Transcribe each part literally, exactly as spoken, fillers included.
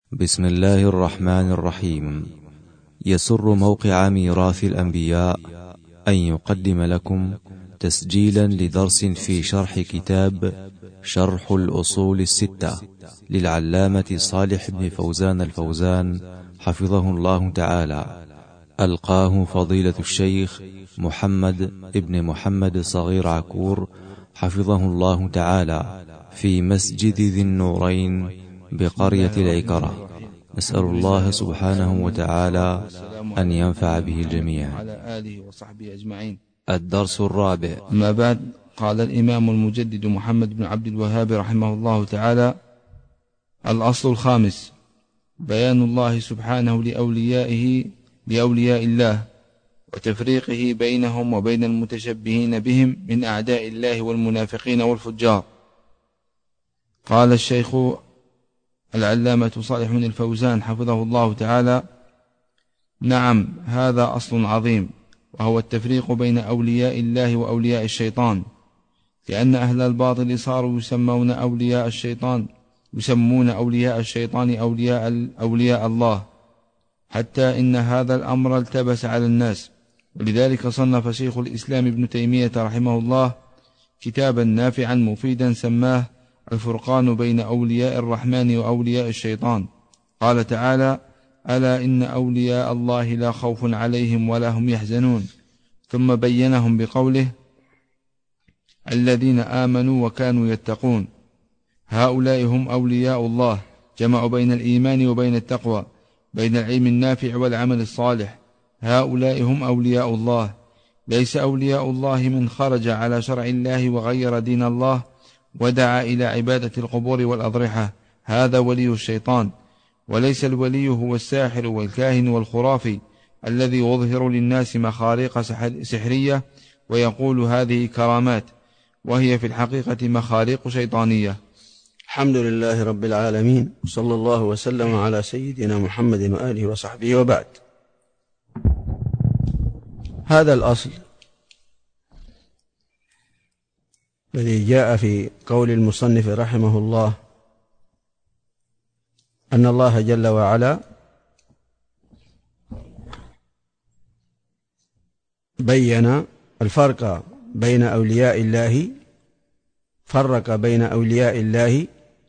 بسم الله الرحمن الرحيم. يسر موقع ميراث الأنبياء أن يقدم لكم تسجيلا لدرس في شرح كتاب شرح الأصول الستة للعلامة صالح بن فوزان الفوزان حفظه الله تعالى. ألقاه فضيلة الشيخ محمد ابن محمد صغير عكور حفظه الله تعالى في مسجد ذي النورين بقرية العكرة. نسأل الله سبحانه وتعالى أن ينفع به الجميع. على آله وصحبه أجمعين. الدرس الرابع. أما بعد، قال الإمام المجدد محمد بن عبد الوهاب رحمه الله تعالى: الأصل الخامس بيان الله سبحانه لأوليائه لأولياء الله وتفريقه بينهم وبين المتشبهين بهم من أعداء الله والمنافقين والفجار. قال الشيخ العلامة صالح بن الفوزان حفظه الله تعالى: نعم، هذا أصل عظيم، وهو التفريق بين أولياء الله وأولياء الشيطان، لأن أهل الباطل صاروا يسمون أولياء الشيطان يسمون أولياء الشيطان أولياء, أولياء الله، حتى إن هذا الأمر التبس على الناس. ولذلك صنف شيخ الإسلام ابن تيمية رحمه الله كتابا نافعا مفيدا سماه الفرقان بين أولياء الرحمن وأولياء الشيطان. قال تعالى: ألا إن أولياء الله لا خوف عليهم ولا هم يحزنون. ثم بينهم بقوله: الذين آمنوا وكانوا يتقون. هؤلاء هم أولياء الله، جمعوا بين الإيمان وبين التقوى، بين العلم النافع والعمل الصالح. هؤلاء هم أولياء الله. ليس أولياء الله من خرج على شرع الله وغير دين الله ودعا إلى عبادة القبور والأضرحة، هذا ولي الشيطان. وليس الولي هو الساحر والكاهن والخرافي الذي يظهر للناس مخاريق سحرية ويقول هذه كرامات، وهي في الحقيقة مخاريق شيطانية. الحمد لله رب العالمين، صلى الله وسلم على سيدنا محمد وآله وصحبه، وبعد. هذا الأصل الذي جاء في قول المصنف رحمه الله أن الله جل وعلا بين الفرق بين أولياء الله فرق بين أولياء الله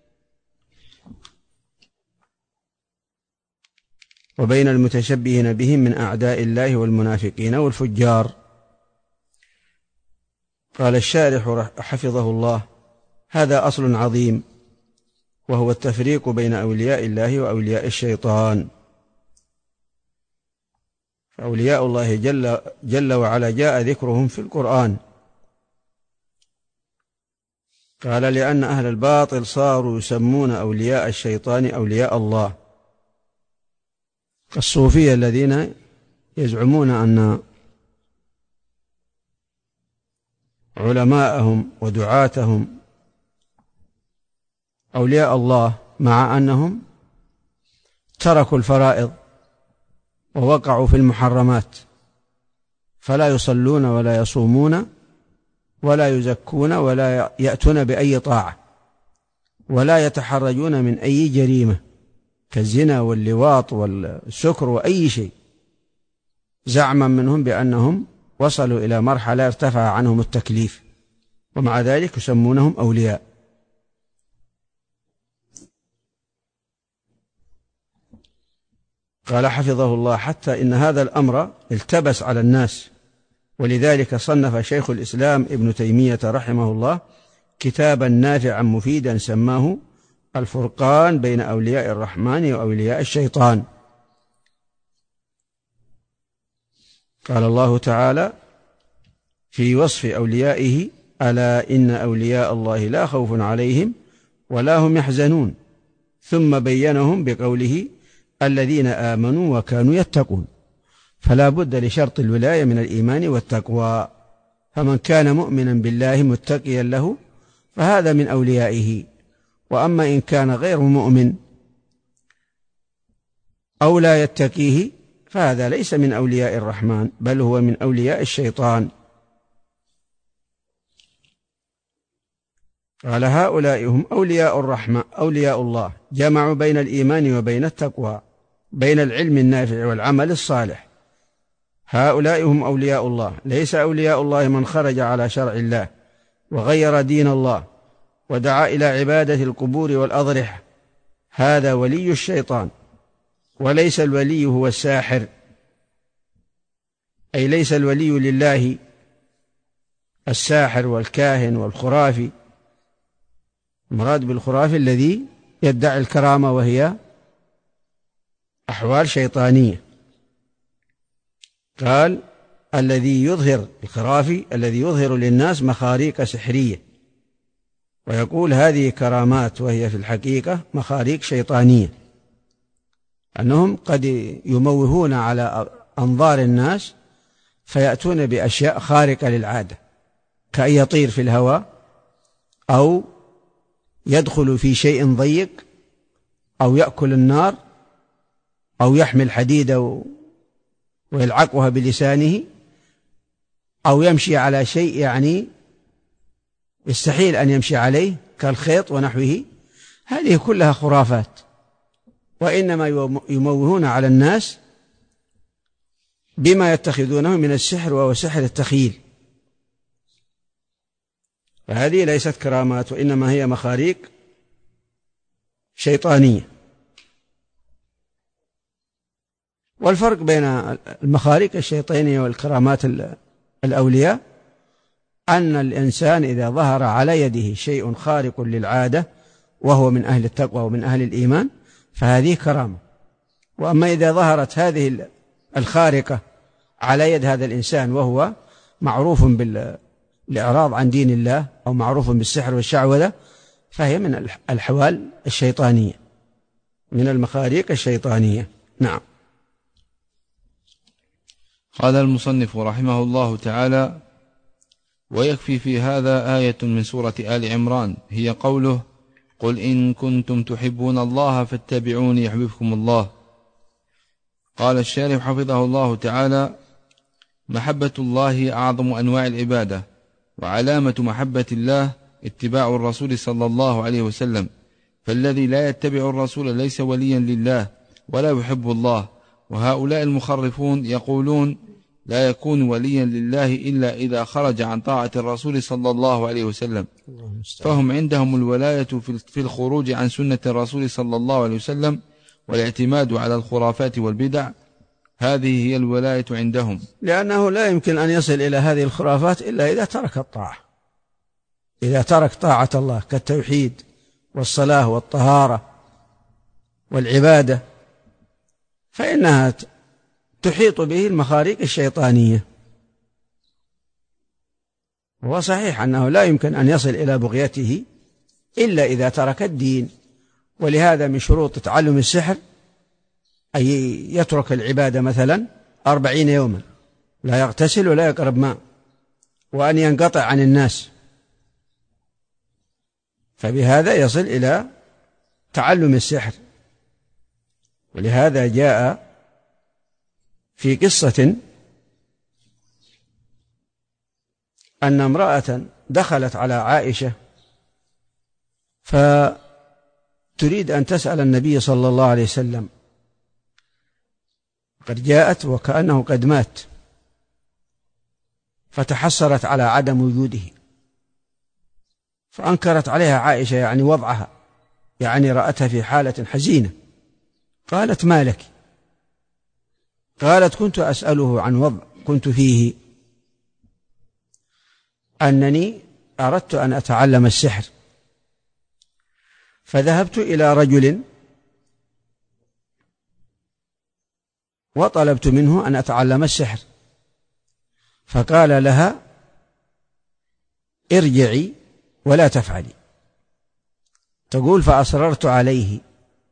وبين المتشبهين بهم من أعداء الله والمنافقين والفجار. قال الشارح حفظه الله: هذا أصل عظيم، وهو التفريق بين أولياء الله وأولياء الشيطان. فأولياء الله جل, جل وعلا جاء ذكرهم في القرآن. قال: لأن أهل الباطل صاروا يسمون أولياء الشيطان أولياء الله، الصوفية الذين يزعمون أن علماءهم ودعاتهم أولياء الله، مع أنهم تركوا الفرائض ووقعوا في المحرمات، فلا يصلون ولا يصومون ولا يزكون ولا يأتون بأي طاعة، ولا يتحرجون من أي جريمة كالزنا واللواط والسكر وأي شيء، زعما منهم بأنهم وصلوا إلى مرحلة ارتفع عنهم التكليف، ومع ذلك يسمونهم أولياء. قال حفظه الله: حتى إن هذا الأمر التبس على الناس، ولذلك صنف شيخ الإسلام ابن تيمية رحمه الله كتابا نافعا مفيدا سماه الفرقان بين أولياء الرحمن وأولياء الشيطان. قال الله تعالى في وصف أوليائه: ألا إن أولياء الله لا خوف عليهم ولا هم يحزنون. ثم بينهم بقوله: الذين آمنوا وكانوا يتقون. فلا بد لشرط الولاية من الإيمان والتقوى، فمن كان مؤمنا بالله متقيا له فهذا من أوليائه. وأما إن كان غير مؤمن أو لا يتقيه فهذا ليس من أولياء الرحمن، بل هو من أولياء الشيطان. قال هؤلاء هم أولياء الرحمة أولياء الله، جمعوا بين الإيمان وبين التقوى، بين العلم النافع والعمل الصالح. هؤلاء هم أولياء الله، ليس أولياء الله من خرج على شرع الله وغير دين الله ودعا إلى عبادة القبور والأضرحة، هذا ولي الشيطان، وليس الولي هو الساحر، أي ليس الولي لله الساحر والكاهن والخرافي. المراد بالخرافي الذي يدعي الكرامة وهي أحوال شيطانية. قال الذي يظهر الخرافي الذي يظهر للناس مخاريق سحرية ويقول هذه كرامات وهي في الحقيقة مخاريق شيطانية، أنهم قد يموهون على أنظار الناس فيأتون بأشياء خارقة للعادة، كأن يطير في الهواء أو يدخل في شيء ضيق أو يأكل النار أو يحمل حديدة ويلعقها بلسانه أو يمشي على شيء يعني يستحيل أن يمشي عليه كالخيط ونحوه. هذه كلها خرافات، وإنما يموهون على الناس بما يتخذونه من السحر وهو سحر التخيل. فهذه ليست كرامات، وإنما هي مخاريق شيطانية. والفرق بين المخاريق الشيطانية والكرامات الأولياء أن الإنسان إذا ظهر على يده شيء خارق للعادة وهو من أهل التقوى ومن أهل الإيمان فهذه كرامة. وأما إذا ظهرت هذه الخارقة على يد هذا الإنسان وهو معروف بالإعراض عن دين الله أو معروف بالسحر والشعوذة فهي من الأحوال الشيطانية، من المخاريق الشيطانية. نعم. قال المصنف رحمه الله تعالى: ويكفي في هذا آية من سورة آل عمران هي قوله: قل إن كنتم تحبون الله فاتبعوني يحببكم الله. قال الشارح حفظه الله تعالى: محبة الله أعظم أنواع العبادة، وعلامة محبة الله اتباع الرسول صلى الله عليه وسلم، فالذي لا يتبع الرسول ليس وليا لله ولا يحب الله. وهؤلاء المخرفون يقولون لا يكون وليا لله إلا إذا خرج عن طاعة الرسول صلى الله عليه وسلم، فهم عندهم الولاية في الخروج عن سنة الرسول صلى الله عليه وسلم والاعتماد على الخرافات والبدع، هذه هي الولاية عندهم، لأنه لا يمكن أن يصل إلى هذه الخرافات إلا إذا ترك الطاعة، إذا ترك طاعة الله كالتوحيد والصلاة والطهارة والعبادة فإنها تحيط به المخاريق الشيطانية. هو صحيح أنه لا يمكن أن يصل إلى بغيته إلا إذا ترك الدين، ولهذا من شروط تعلم السحر أن يترك العبادة مثلا أربعين يوما لا يغتسل ولا يقرب ماء، وأن ينقطع عن الناس، فبهذا يصل إلى تعلم السحر. ولهذا جاء في قصة أن امرأة دخلت على عائشة فتريد أن تسأل النبي صلى الله عليه وسلم، قد جاءت وكأنه قد مات، فتحسرت على عدم وجوده، فأنكرت عليها عائشة يعني وضعها، يعني رأتها في حالة حزينة. قالت: ما لك؟ قالت: كنت أسأله عن وضع كنت فيه، أنني أردت أن أتعلم السحر، فذهبت إلى رجل وطلبت منه أن أتعلم السحر، فقال لها: ارجعي ولا تفعلي. تقول: فأصررت عليه،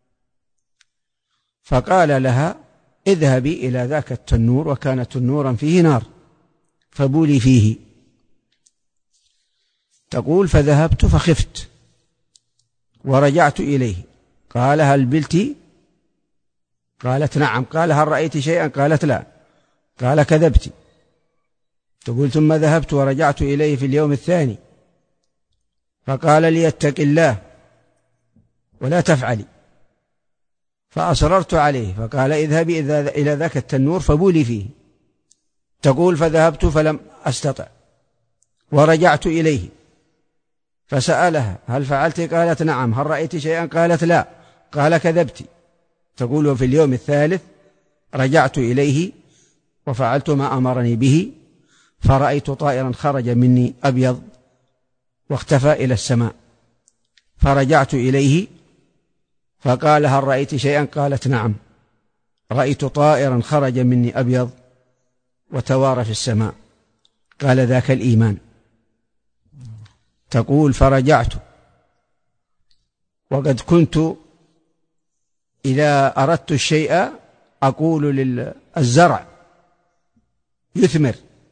فقال لها: اذهبي إلى ذاك التنور، وكان تنورا فيه نار، فبولي فيه. تقول: فذهبت فخفت ورجعت إليه، قال: هل بلتي؟ قالت: نعم. قال: هل رأيت شيئا؟ قالت: لا. قال: كذبت. تقول: ثم ذهبت ورجعت إليه في اليوم الثاني فقال لي اتق الله ولا تفعلي، فأصررت عليه، فقال اذهبي إلى ذاك التنور فبولي فيه. تقول فذهبت فلم أستطع، ورجعت إليه فسألها هل فعلت؟ قالت نعم. هل رأيت شيئا؟ قالت لا. قال كذبت. تقول وفي اليوم الثالث رجعت إليه وفعلت ما أمرني به، فرأيت طائرا خرج مني أبيض واختفى إلى السماء، فرجعت إليه فقال هل رأيت شيئا؟ قالت نعم، رأيت طائرا خرج مني أبيض وتوارى في السماء. قال ذاك الإيمان. تقول فرجعت وقد كنت إذا أردت الشيء أقول للزرع يثمر،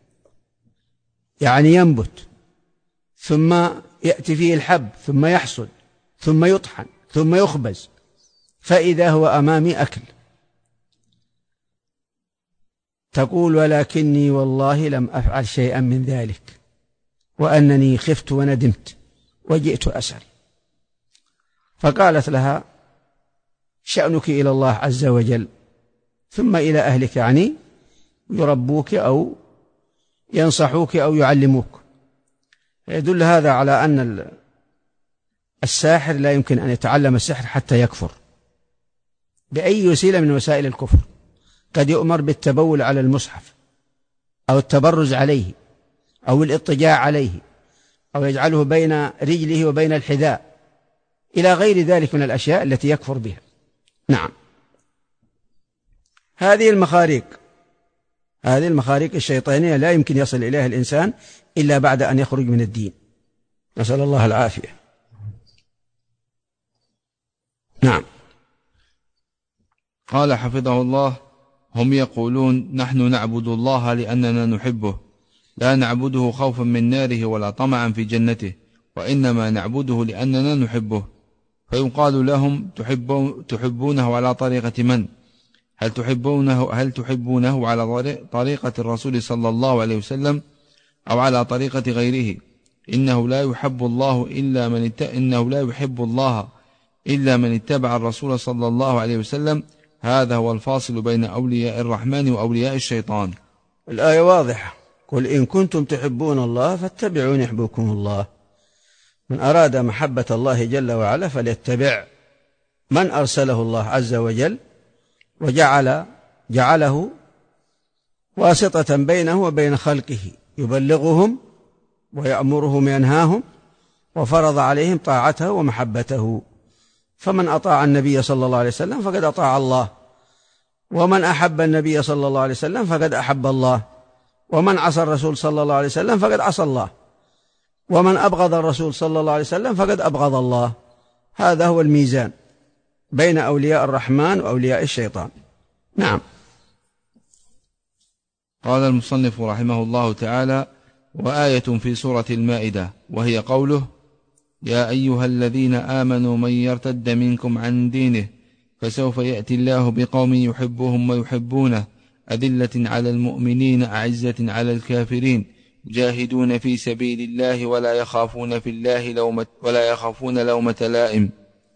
يعني ينبت، ثم يأتي فيه الحب، ثم يحصد، ثم يطحن، ثم يخبز، فإذا هو أمامي أكل. تقول ولكني والله لم أفعل شيئا من ذلك، وأنني خفت وندمت وجئت أسأل. فقالت لها شأنك إلى الله عز وجل، ثم إلى أهلك، يعني يربوك أو ينصحوك أو يعلموك. يدل هذا على أن الساحر لا يمكن أن يتعلم السحر حتى يكفر بأي وسيلة من وسائل الكفر. قد يؤمر بالتبول على المصحف أو التبرز عليه أو الاضطجاع عليه أو يجعله بين رجله وبين الحذاء إلى غير ذلك من الأشياء التي يكفر بها. نعم، هذه المخاريق هذه المخاريق الشيطانية لا يمكن يصل إليها الإنسان إلا بعد أن يخرج من الدين، نسأل الله العافية. نعم. قال حفظه الله: هم يقولون نحن نعبد الله لأننا نحبه، لا نعبده خوفا من ناره ولا طمعا في جنته، وإنما نعبده لأننا نحبه. فيقال لهم تحبونه على طريقة من؟ هل تحبونه, هل تحبونه على طريقة الرسول صلى الله عليه وسلم أو على طريقة غيره؟ إنه لا يحب الله إلا من ات... إنه لا يحب الله إلا من اتبع الرسول صلى الله عليه وسلم. هذا هو الفاصل بين أولياء الرحمن وأولياء الشيطان. الآية واضحة: قل إن كنتم تحبون الله فاتبعوني يحببكم الله. من أراد محبة الله جل وعلا فليتبع من أرسله الله عز وجل وجعل جعله واسطة بينه وبين خلقه، يبلغهم ويأمرهم وينهاهم، وفرض عليهم طاعته ومحبته. فمن أطاع النبي صلى الله عليه وسلم فقد أطاع الله، ومن أحب النبي صلى الله عليه وسلم فقد أحب الله، ومن عصى الرسول صلى الله عليه وسلم فقد عصى الله، ومن أبغض الرسول صلى الله عليه وسلم فقد أبغض الله. هذا هو الميزان بين أولياء الرحمن وأولياء الشيطان. نعم. قال المصنف رحمه الله تعالى: وآية في سورة المائدة وهي قوله: يا أيها الذين آمنوا من يرتد منكم عن دينه فسوف يأتي الله بقوم يحبهم ويحبونه أذلة على المؤمنين أعزة على الكافرين يجاهدون في سبيل الله ولا يخافون في الله لومة ولا يخافون لومة لائم.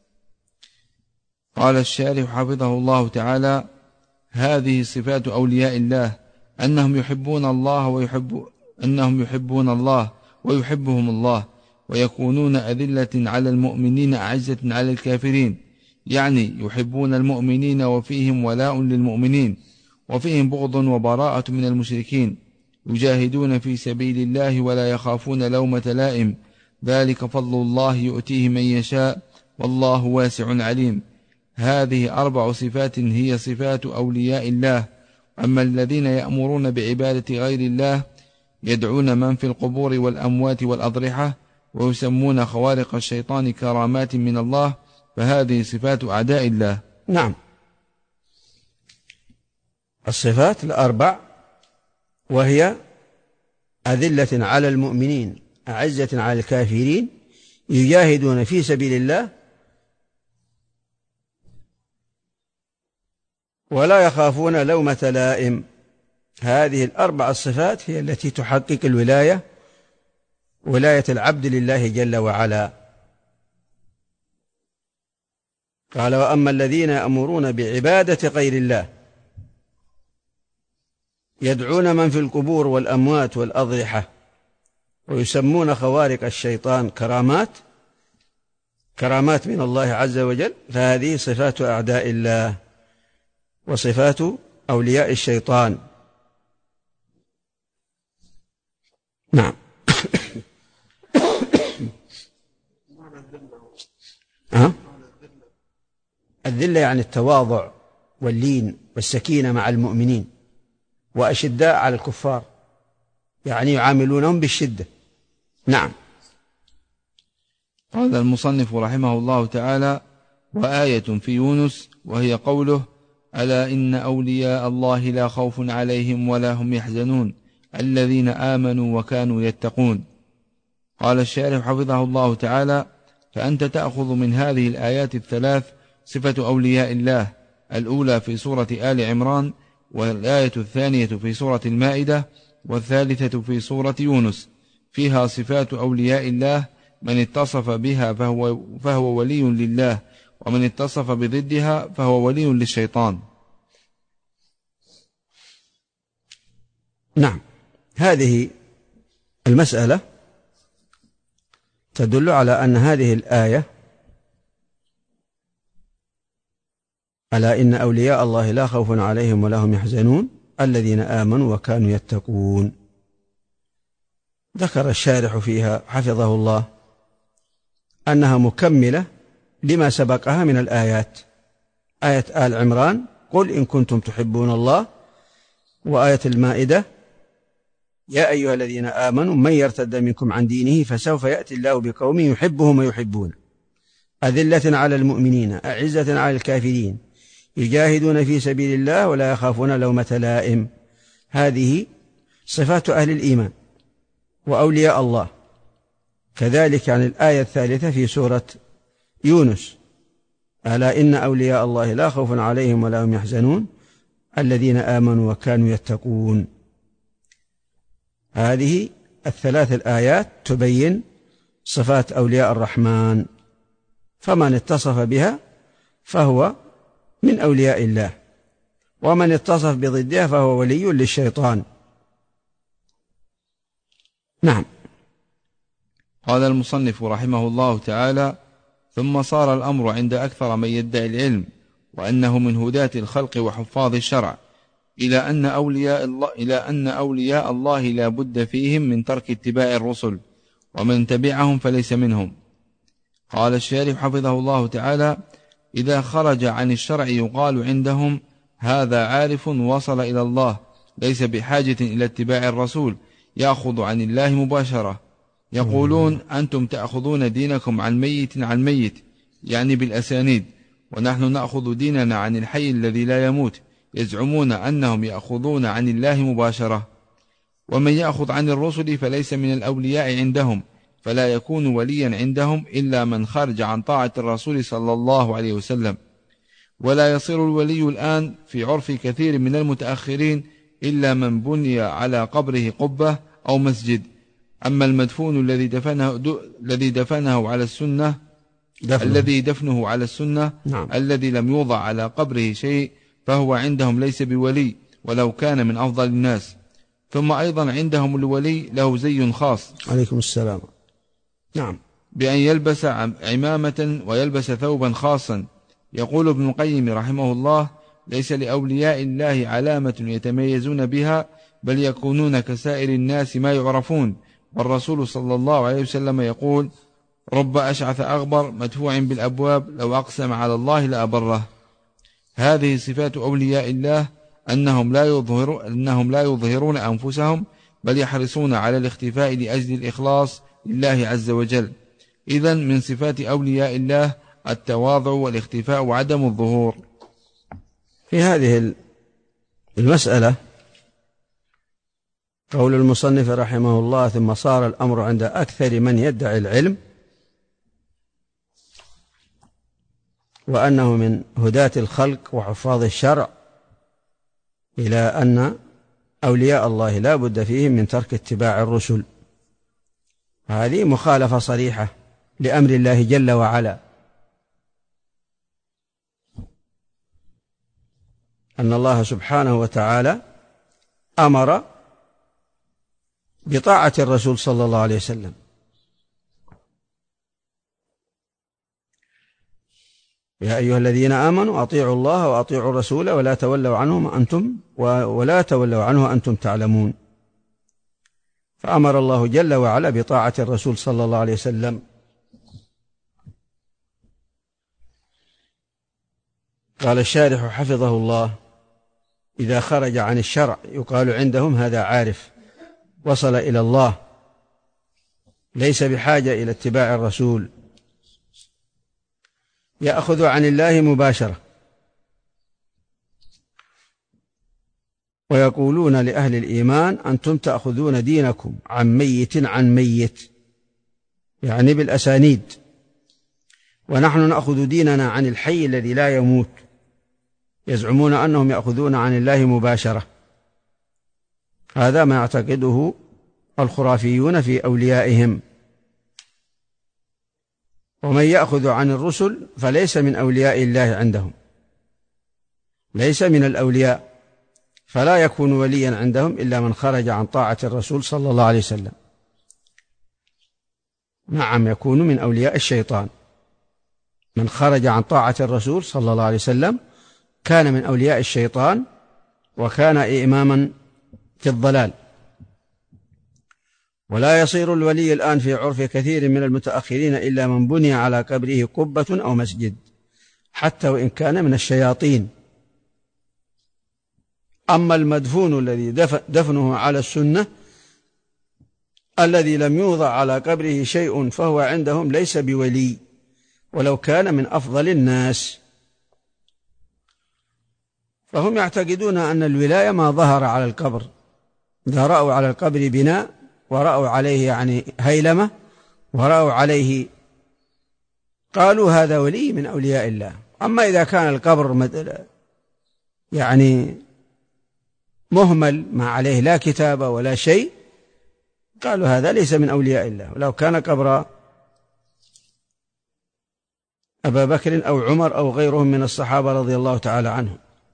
قال الشارح حفظه الله تعالى: هذه صفات أولياء الله، أنهم يحبون الله ويحب أنهم يحبون الله ويحبهم الله، ويكونون أذلة على المؤمنين أعزة على الكافرين، يعني يحبون المؤمنين وفيهم ولاء للمؤمنين، وفيهم بغض وبراءة من المشركين، يجاهدون في سبيل الله ولا يخافون لومة لائم، ذلك فضل الله يؤتيه من يشاء والله واسع عليم. هذه أربع صفات هي صفات أولياء الله. أما الذين يأمرون بعبادة غير الله يدعون من في القبور والأموات والأضرحة ويسمون خوارق الشيطان كرامات من الله، فهذه صفات أعداء الله. نعم، الصفات الأربع وهي أذلة على المؤمنين أعزة على الكافرين يجاهدون في سبيل الله ولا يخافون لومة لائم. هذه الأربع الصفات هي التي تحقق الولاية ولاية العبد لله جل وعلا. قال: وأما الذين يأمرون بعبادة غير الله يدعون من في القبور والأموات والأضرحة ويسمون خوارق الشيطان كرامات كرامات من الله عز وجل، فهذه صفات أعداء الله وصفات أولياء الشيطان. نعم. أه؟ الذلة يعني التواضع واللين والسكينة مع المؤمنين، وأشداء على الكفار، يعني يعاملونهم بالشدة. نعم. قال المصنف رحمه الله تعالى: وآية في يونس وهي قوله: ألا إن أولياء الله لا خوف عليهم ولا هم يحزنون الذين آمنوا وكانوا يتقون. قال الشارح حفظه الله تعالى: فأنت تأخذ من هذه الآيات الثلاث صفة أولياء الله، الأولى في سورة آل عمران، والآية الثانية في سورة المائدة، والثالثة في سورة يونس، فيها صفات أولياء الله، من اتصف بها فهو, فهو ولي لله، ومن اتصف بضدها فهو ولي للشيطان. نعم. هذه المسألة تدل على أن هذه الآية: ألا إن أولياء الله لا خوف عليهم ولا هم يحزنون الذين آمنوا وكانوا يتقون. ذكر الشارح فيها حفظه الله أنها مكملة لما سبقها من الآيات، آية آل عمران: قل إن كنتم تحبون الله، وآية المائدة: يا أيها الذين آمنوا من يرتد منكم عن دينه فسوف يأتي الله بقوم يحبهم ويحبون أذلة على المؤمنين أعزة على الكافرين يجاهدون في سبيل الله ولا يخافون لومة لائم. هذه صفات أهل الإيمان وأولياء الله. كذلك عن الآية الثالثة في سورة يونس: ألا إن أولياء الله لا خوف عليهم ولا هم يحزنون الذين آمنوا وكانوا يتقون. هذه الثلاث الآيات تبين صفات أولياء الرحمن، فمن اتصف بها فهو من أولياء الله، ومن اتصف بضدها فهو ولي للشيطان. نعم. قال المصنف رحمه الله تعالى: ثم صار الأمر عند أكثر من يدعي العلم وأنه من هداة الخلق وحفاظ الشرع إلى أن أولياء الله, إلى أن أولياء الله لا بد فيهم من ترك اتباع الرسل، ومن تبعهم فليس منهم. قال الشارح حفظه الله تعالى: إذا خرج عن الشرع يقال عندهم: هذا عارف وصل إلى الله، ليس بحاجة إلى اتباع الرسول، يأخذ عن الله مباشرة. يقولون: أنتم تأخذون دينكم عن ميت عن ميت، يعني بالأسانيد، ونحن نأخذ ديننا عن الحي الذي لا يموت. يزعمون أنهم يأخذون عن الله مباشرة. ومن يأخذ عن الرسل فليس من الأولياء عندهم، فلا يكون وليا عندهم إلا من خرج عن طاعة الرسول صلى الله عليه وسلم. ولا يصير الولي الآن في عرف كثير من المتأخرين إلا من بني على قبره قبة أو مسجد. أما المدفون الذي دفنه, الذي دفنه على السنة دفنه. الذي دفنه على السنة نعم. الذي لم يوضع على قبره شيء فهو عندهم ليس بولي ولو كان من أفضل الناس. ثم أيضا عندهم الولي له زي خاص. عليكم السلام. نعم. بأن يلبس عمامة ويلبس ثوبا خاصا. يقول ابن القيم رحمه الله: ليس لأولياء الله علامة يتميزون بها، بل يكونون كسائر الناس ما يعرفون. والرسول صلى الله عليه وسلم يقول: رب أشعث أغبر مدفوع بالأبواب لو أقسم على الله لأبره. هذه صفات أولياء الله، أنهم لا يظهرون, أنهم لا يظهرون أنفسهم، بل يحرصون على الاختفاء لأجل الإخلاص لله عز وجل. إذن من صفات أولياء الله التواضع والاختفاء وعدم الظهور. في هذه المسألة قول المصنف رحمه الله: ثم صار الأمر عند أكثر من يدعي العلم وأنه من هداة الخلق وحفاظ الشرع إلى أن أولياء الله لا بد فيهم من ترك اتباع الرسل، هذه مخالفة صريحة لأمر الله جل وعلا، أن الله سبحانه وتعالى أمر بطاعة الرسول صلى الله عليه وسلم. يا أيها الذين آمنوا أطيعوا الله وأطيعوا الرسول ولا تولوا عنه أنتم ولا تولوا عنه أنتم تعلمون. فأمر الله جل وعلا بطاعة الرسول صلى الله عليه وسلم. قال الشارح حفظه الله: إذا خرج عن الشرع يقال عندهم هذا عارف وصل إلى الله، ليس بحاجة إلى اتباع الرسول، يأخذ عن الله مباشرة. ويقولون لأهل الإيمان: أنتم تأخذون دينكم عن ميت عن ميت، يعني بالأسانيد، ونحن نأخذ ديننا عن الحي الذي لا يموت. يزعمون أنهم يأخذون عن الله مباشرة. هذا ما يعتقده الخرافيون في أوليائهم. ومن يأخذ عن الرسل فليس من أولياء الله عندهم، ليس من الأولياء، فلا يكون وليا عندهم إلا من خرج عن طاعة الرسول صلى الله عليه وسلم. نعم، يكون من أولياء الشيطان. من خرج عن طاعة الرسول صلى الله عليه وسلم كان من أولياء الشيطان، وكان إماما في الضلال. ولا يصير الولي الآن في عرف كثير من المتأخرين إلا من بني على قبره قبة أو مسجد، حتى وإن كان من الشياطين. أما المدفون الذي دفنه على السنة، الذي لم يوضع على قبره شيء، فهو عندهم ليس بولي ولو كان من أفضل الناس. فهم يعتقدون أن الولاية ما ظهر على القبر. إذا رأوا على القبر بناء، ورأوا عليه يعني هيلمة، ورأوا عليه، قالوا هذا ولي من أولياء الله. أما إذا كان القبر يعني مهمل، ما عليه لا كتابة ولا شيء، قالوا هذا ليس من أولياء الله. ولو كان قبر أبا بكر أو عمر أو غيرهم من الصحابة رضي الله تعالى عنهم.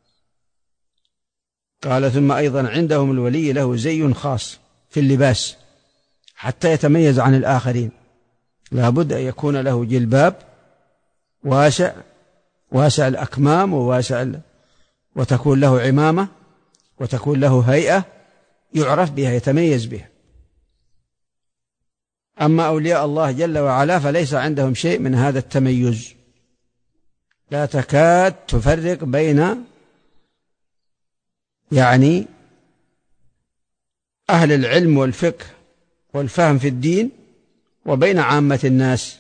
قال: ثم أيضا عندهم الولي له زي خاص في اللباس حتى يتميز عن الآخرين. لا بد أن يكون له جلباب واسع واسع الأكمام وواسع، وتكون له عمامة، وتكون له هيئة يعرف بها، يتميز بها. أما أولياء الله جل وعلا فليس عندهم شيء من هذا التميز. لا تكاد تفرق بين يعني أهل العلم والفقه والفهم في الدين وبين عامة الناس.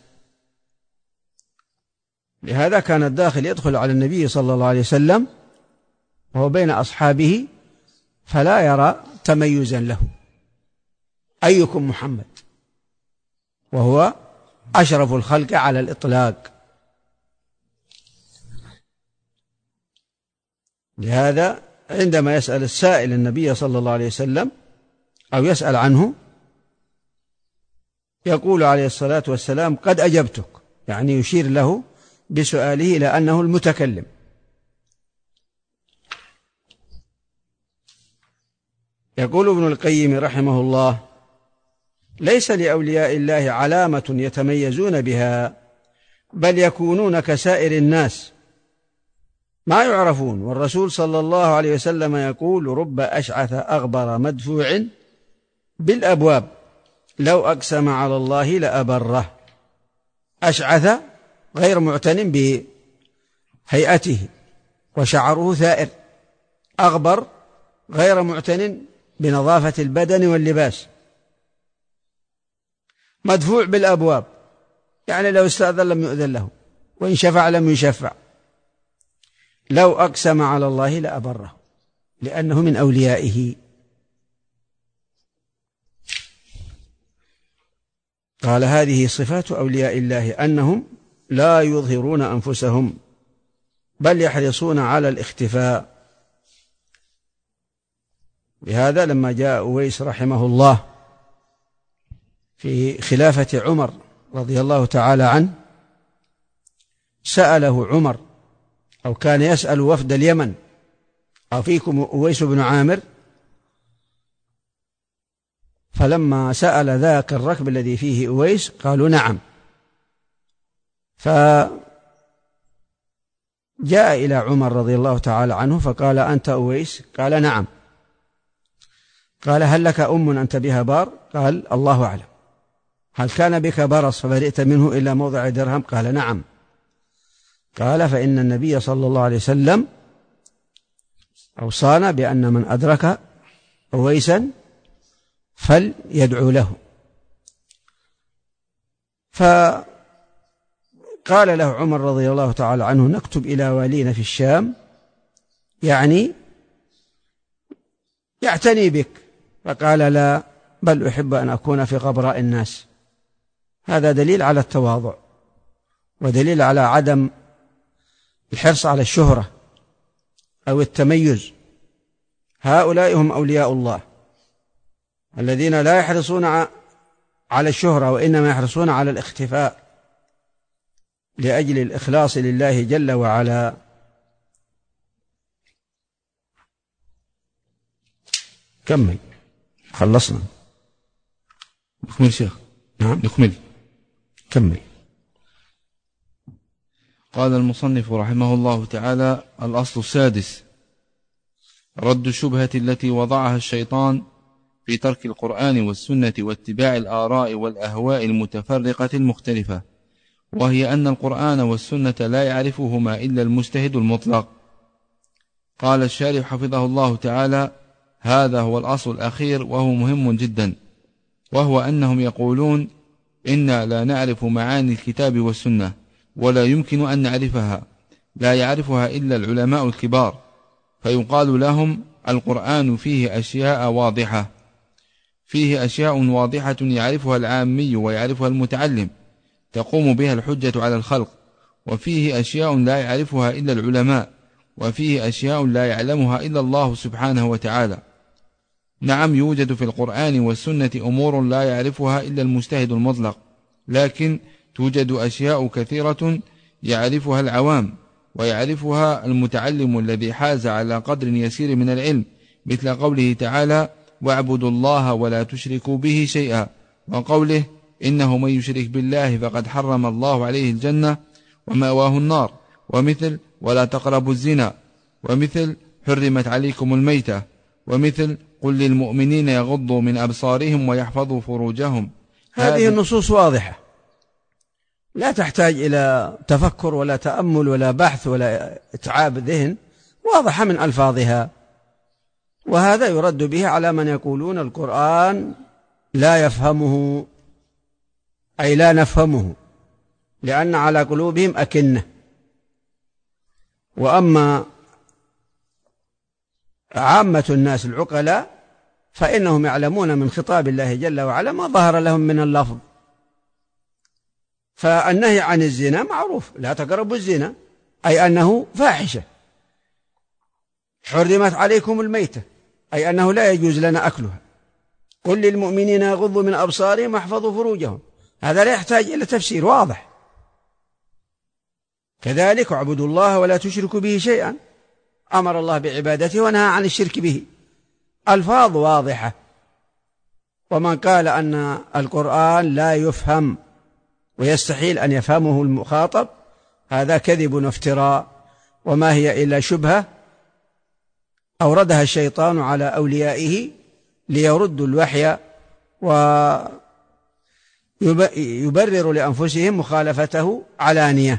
لهذا كان الداخل يدخل على النبي صلى الله عليه وسلم وهو بين أصحابه فلا يرى تميزا له: أيكم محمد؟ وهو أشرف الخلق على الإطلاق. لهذا عندما يسأل السائل النبي صلى الله عليه وسلم أو يسأل عنه، يقول عليه الصلاة والسلام: قد أجبتك، يعني يشير له بسؤاله إلى أنه المتكلم. يقول ابن القيم رحمه الله: ليس لأولياء الله علامة يتميزون بها، بل يكونون كسائر الناس ما يعرفون. والرسول صلى الله عليه وسلم يقول: رب أشعث أغبر مدفوع بالأبواب لو أقسم على الله لأبره. أشعث غير معتن بهيئته وشعره ثائر، أغبر غير معتن بنظافة البدن واللباس، مدفوع بالأبواب، يعني لو استأذن لم يؤذن له، وإن شفع لم يشفع. لو أقسم على الله لأبره، لأنه من أوليائه. قال: هذه صفات أولياء الله، أنهم لا يظهرون أنفسهم بل يحرصون على الاختفاء. لهذا لما جاء أويس رحمه الله في خلافة عمر رضي الله تعالى عنه سأله عمر أو كان يسأل وفد اليمن: أفيكم أويس بن عامر؟ فلما سأل ذاك الركب الذي فيه أويس قالوا: نعم. فجاء إلى عمر رضي الله تعالى عنه فقال: أنت أويس؟ قال: نعم. قال: هل لك أم أنت بها بار؟ قال: الله أعلم. هل كان بك برص فبرئت منه إلا موضع درهم؟ قال: نعم. قال: فإن النبي صلى الله عليه وسلم أوصانا بأن من أدرك أويسا فليدعو له. فقال له عمر رضي الله تعالى عنه: نكتب إلى والينا في الشام يعني يعتني بك. فقال: لا، بل أحب أن أكون في غبراء الناس. هذا دليل على التواضع ودليل على عدم الحرص على الشهرة أو التميز. هؤلاء هم أولياء الله الذين لا يحرصون على الشهرة وإنما يحرصون على الاختفاء لأجل الإخلاص لله جل وعلا. كمل، خلصنا. نكمل شيخ. نعم نكمل. كمل. قال المصنف رحمه الله تعالى: الأصل السادس: رد الشبهة التي وضعها الشيطان في ترك القرآن والسنة واتباع الآراء والأهواء المتفرقة المختلفة، وهي أن القرآن والسنة لا يعرفهما إلا المجتهد المطلق. قال الشارح حفظه الله تعالى: هذا هو الأصل الأخير وهو مهم جدا، وهو أنهم يقولون: إنا لا نعرف معاني الكتاب والسنة ولا يمكن أن نعرفها، لا يعرفها إلا العلماء الكبار. فيقال لهم: القرآن فيه أشياء واضحة، فيه أشياء واضحة يعرفها العامي ويعرفها المتعلم تقوم بها الحجة على الخلق، وفيه أشياء لا يعرفها إلا العلماء، وفيه أشياء لا يعلمها إلا الله سبحانه وتعالى. نعم، يوجد في القرآن والسنة أمور لا يعرفها إلا المجتهد المطلق، لكن توجد أشياء كثيرة يعرفها العوام ويعرفها المتعلم الذي حاز على قدر يسير من العلم، مثل قوله تعالى: واعبدوا الله ولا تشركوا به شيئا، وقوله: إنه من يشرك بالله فقد حرم الله عليه الجنة ومأواه النار، ومثل: ولا تقربوا الزنا، ومثل: حرمت عليكم الميتة، ومثل: قل للمؤمنين يغضوا من أبصارهم ويحفظوا فروجهم. هذه النصوص واضحة لا تحتاج إلى تفكر ولا تأمل ولا بحث ولا إتعاب ذهن، واضحة من ألفاظها. وهذا يرد به على من يقولون القرآن لا يفهمه، أي لا نفهمه، لأن على قلوبهم أكنة. وأما عامة الناس العقلاء فإنهم يعلمون من خطاب الله جل وعلا ما ظهر لهم من اللفظ. فالنهي عن الزنا معروف: لا تقربوا الزنا، أي أنه فاحشة. حرمت عليكم الميتة، أي أنه لا يجوز لنا أكلها. قل للمؤمنين يغضوا من أبصارهم واحفظوا فروجهم، هذا لا يحتاج إلى تفسير، واضح. كذلك: اعبدوا الله ولا تشركوا به شيئا، أمر الله بعبادته ونهى عن الشرك به. ألفاظ واضحة. ومن قال أن القرآن لا يفهم ويستحيل أن يفهمه المخاطب هذا كذب وافتراء، وما هي إلا شبهة أوردها الشيطان على أوليائه ليردوا الوحي ويبرر لأنفسهم مخالفته علانية.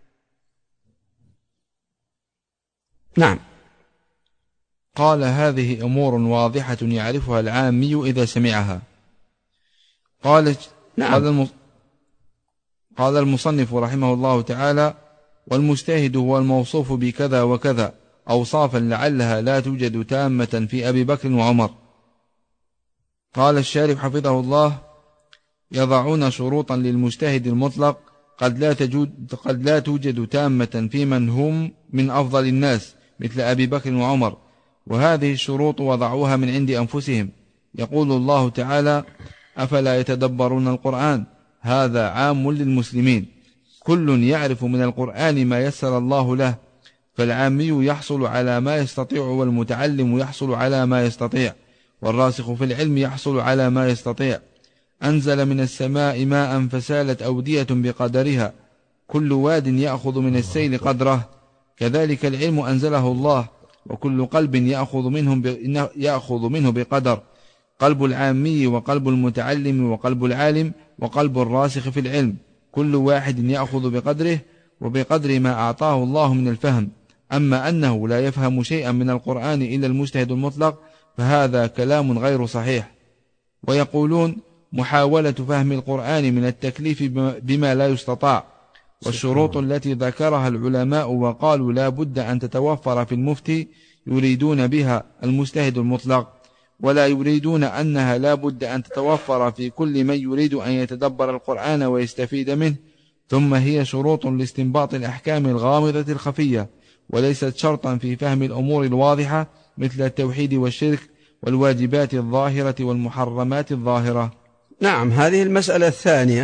نعم. قال: هذه أمور واضحة يعرفها العامي إذا سمعها. قال نعم. قال, المص... قال المصنف رحمه الله تعالى: والمجتهد هو الموصوف بكذا وكذا، أوصافا لعلها لا توجد تامة في أبي بكر وعمر. قال الشارح حفظه الله: يضعون شروطا للمجتهد المطلق قد لا, تجود قد لا توجد تامة في من هم من أفضل الناس مثل أبي بكر وعمر، وهذه الشروط وضعوها من عند أنفسهم. يقول الله تعالى: أفلا يتدبرون القرآن؟ هذا عام للمسلمين، كل يعرف من القرآن ما يسر الله له، فالعامي يحصل على ما يستطيع، والمتعلم يحصل على ما يستطيع، والراسخ في العلم يحصل على ما يستطيع. أنزل من السماء ماء فسالت أودية بقدرها، كل واد يأخذ من السيل قدره، كذلك العلم أنزله الله، وكل قلب يأخذ منه, يأخذ منه بقدر، قلب العامي وقلب المتعلم وقلب العالم وقلب الراسخ في العلم، كل واحد يأخذ بقدره وبقدر ما أعطاه الله من الفهم. أما أنه لا يفهم شيئا من القرآن إلا المجتهد المطلق فهذا كلام غير صحيح. ويقولون محاولة فهم القرآن من التكليف بما لا يستطاع، والشروط التي ذكرها العلماء وقالوا لا بد أن تتوفر في المفتي يريدون بها المجتهد المطلق، ولا يريدون أنها لا بد أن تتوفر في كل من يريد أن يتدبر القرآن ويستفيد منه. ثم هي شروط لاستنباط الأحكام الغامضة الخفية، وليست شرطا في فهم الأمور الواضحة مثل التوحيد والشرك والواجبات الظاهرة والمحرمات الظاهرة. نعم، هذه المسألة الثانية،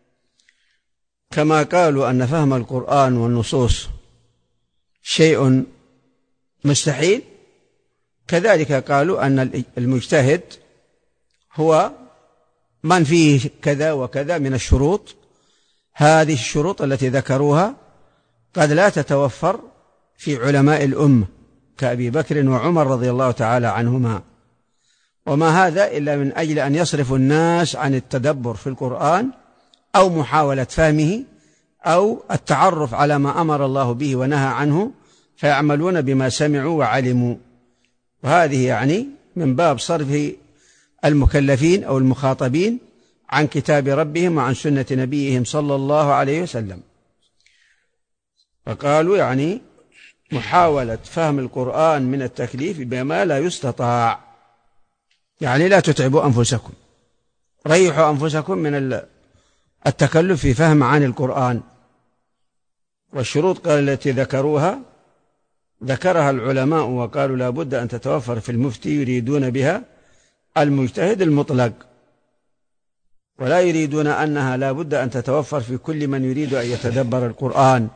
كما قالوا أن فهم القرآن والنصوص شيء مستحيل، كذلك قالوا أن المجتهد هو من فيه كذا وكذا من الشروط. هذه الشروط التي ذكروها قد لا تتوفر في علماء الأمة كأبي بكر وعمر رضي الله تعالى عنهما، وما هذا إلا من أجل أن يصرف الناس عن التدبر في القرآن أو محاولة فهمه أو التعرف على ما أمر الله به ونهى عنه، فيعملون بما سمعوا وعلموا. وهذه يعني من باب صرف المكلفين أو المخاطبين عن كتاب ربهم وعن سنة نبيهم صلى الله عليه وسلم. فقالوا يعني محاولة فهم القرآن من التكليف بما لا يستطاع، يعني لا تتعبوا أنفسكم، ريحوا أنفسكم من التكلف في فهم معاني القرآن. والشروط قال التي ذكروها ذكرها العلماء وقالوا لا بد أن تتوفر في المفتي يريدون بها المجتهد المطلق، ولا يريدون أنها لا بد أن تتوفر في كل من يريد أن يتدبر القرآن.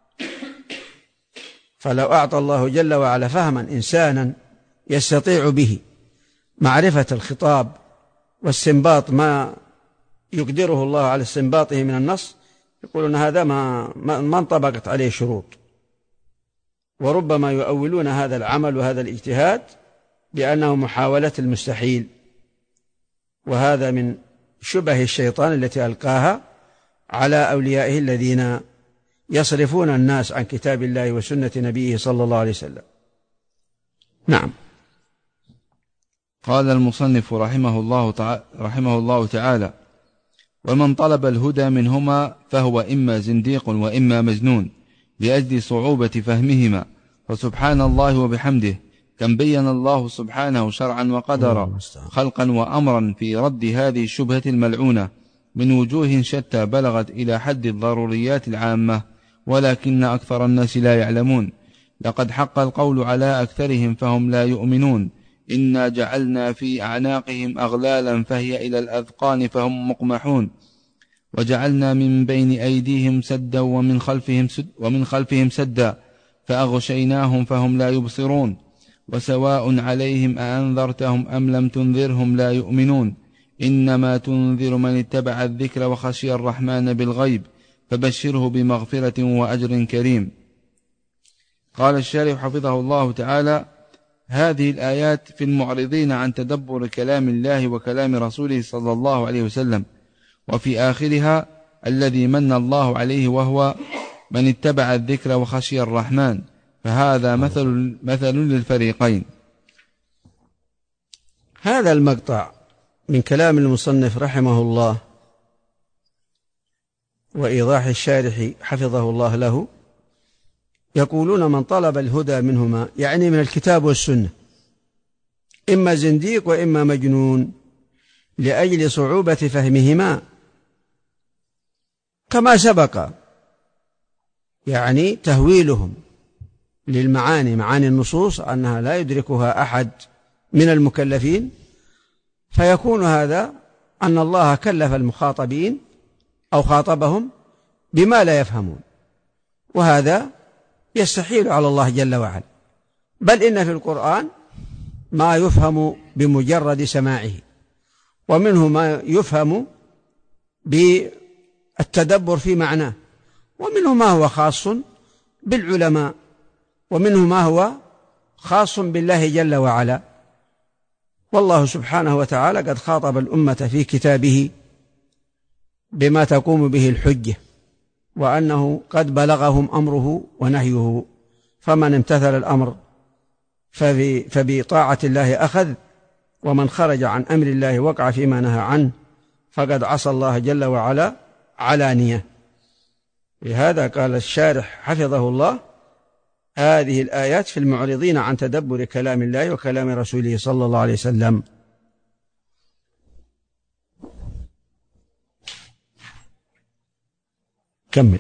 فلو أعطى الله جل وعلا فهما إنسانا يستطيع به معرفة الخطاب واستنباط ما يقدره الله على استنباطه من النص، يقولون هذا ما ما انطبقت عليه شروط، وربما يؤولون هذا العمل وهذا الاجتهاد بأنه محاولة المستحيل. وهذا من شبه الشيطان التي ألقاها على أوليائه الذين يصرفون الناس عن كتاب الله وسنة نبيه صلى الله عليه وسلم. نعم. قال المصنف رحمه الله تعالى, رحمه الله تعالى ومن طلب الهدى منهما فهو إما زنديق وإما مجنون لأجل صعوبة فهمهما. فسبحان الله وبحمده كم بين الله سبحانه شرعا وقدرا خلقا وأمرا في رد هذه الشبهة الملعونة من وجوه شتى بلغت إلى حد الضروريات العامة، ولكن أكثر الناس لا يعلمون. لقد حق القول على أكثرهم فهم لا يؤمنون. إنا جعلنا في أعناقهم أغلالا فهي إلى الأذقان فهم مقمحون، وجعلنا من بين أيديهم سدا ومن خلفهم سد ومن خلفهم سدا فأغشيناهم فهم لا يبصرون. وسواء عليهم أأنذرتهم أم لم تنذرهم لا يؤمنون. إنما تنذر من اتبع الذكر وخشي الرحمن بالغيب فبشره بمغفرة وأجر كريم. قال الشارح حفظه الله تعالى: هذه الآيات في المعرضين عن تدبر كلام الله وكلام رسوله صلى الله عليه وسلم، وفي آخرها الذي من الله عليه وهو من اتبع الذكر وخشي الرحمن، فهذا مثل, مثل للفريقين. هذا المقطع من كلام المصنف رحمه الله وإيضاح الشارح حفظه الله له، يقولون من طلب الهدى منهما يعني من الكتاب والسنة إما زنديق وإما مجنون لأجل صعوبة فهمهما، كما سبق يعني تهويلهم للمعاني معاني النصوص أنها لا يدركها أحد من المكلفين، فيكون هذا أن الله كلف المخاطبين أو خاطبهم بما لا يفهمون، وهذا يستحيل على الله جل وعلا، بل إن في القرآن ما يفهم بمجرد سماعه، ومنه ما يفهم بالتدبر في معناه، ومنه ما هو خاص بالعلماء، ومنه ما هو خاص بالله جل وعلا. والله سبحانه وتعالى قد خاطب الأمة في كتابه بما تقوم به الحجة، وأنه قد بلغهم أمره ونهيه، فمن امتثل الأمر فبطاعة الله أخذ، ومن خرج عن أمر الله وقع فيما نهى عنه فقد عصى الله جل وعلا علانية. لهذا قال الشارح حفظه الله: هذه الآيات في المعرضين عن تدبر كلام الله وكلام رسوله صلى الله عليه وسلم. كمل.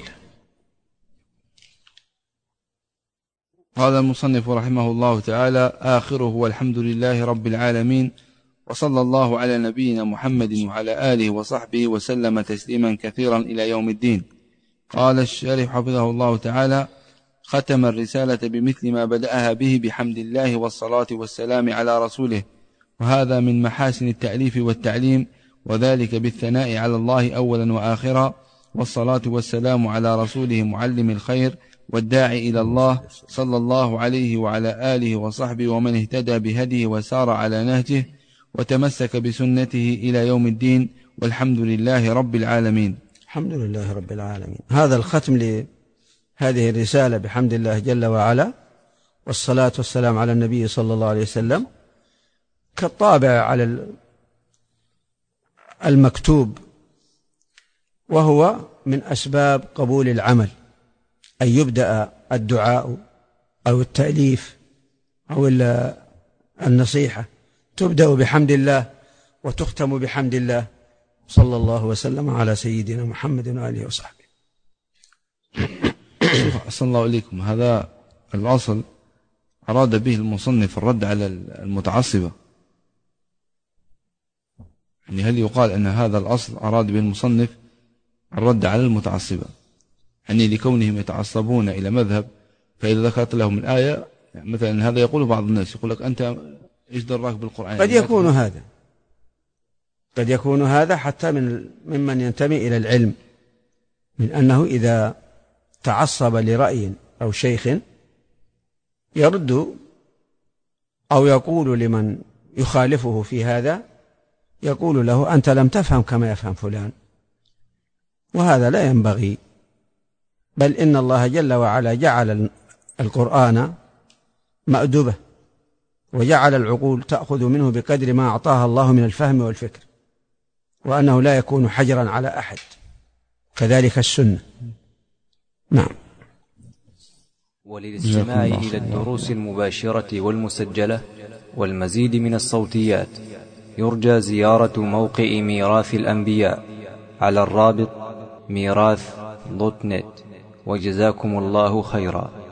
قال المصنف رحمه الله تعالى: آخره والحمد لله رب العالمين، وصلى الله على نبينا محمد وعلى آله وصحبه وسلم تسليما كثيرا إلى يوم الدين. قال الشارح حفظه الله تعالى: ختم الرسالة بمثل ما بدأها به بحمد الله والصلاة والسلام على رسوله، وهذا من محاسن التأليف والتعليم، وذلك بالثناء على الله أولا وآخرا، والصلاة والسلام على رسوله معلم الخير والداعي إلى الله صلى الله عليه وعلى آله وصحبه ومن اهتدى بهديه وسار على نهجه وتمسك بسنته إلى يوم الدين، والحمد لله رب العالمين. الحمد لله رب العالمين. هذا الختم لهذه الرسالة بحمد الله جل وعلا والصلاة والسلام على النبي صلى الله عليه وسلم كالطابع على المكتوب، وهو من أسباب قبول العمل، أن يبدأ الدعاء أو التأليف أو النصيحة تبدأ بحمد الله وتختم بحمد الله، صلى الله وسلم على سيدنا محمد وآله وصحبه. أحسن الله إليكم. هذا الأصل أراد به المصنف الرد على المتعصبة، يعني هل يقال أن هذا الأصل أراد به المصنف الرد على المتعصبة، يعني لكونهم يتعصبون إلى مذهب، فإذا ذكرت لهم الآية مثلا، هذا يقول بعض الناس، يقول لك أنت إيش دراك بالقرآن؟ قد يكون هذا قد يكون هذا حتى من ممن ينتمي إلى العلم، من أنه إذا تعصب لرأي أو شيخ يرد أو يقول لمن يخالفه في هذا، يقول له: أنت لم تفهم كما يفهم فلان، وهذا لا ينبغي، بل إن الله جل وعلا جعل القرآن مأدبة، وجعل العقول تأخذ منه بقدر ما أعطاها الله من الفهم والفكر، وأنه لا يكون حجرا على أحد، كذلك السنة. نعم. وللاستماع إلى الدروس المباشرة والمسجلة والمزيد من الصوتيات يرجى زيارة موقع ميراث الأنبياء على الرابط ميراث دوت نت، وجزاكم الله خيرا.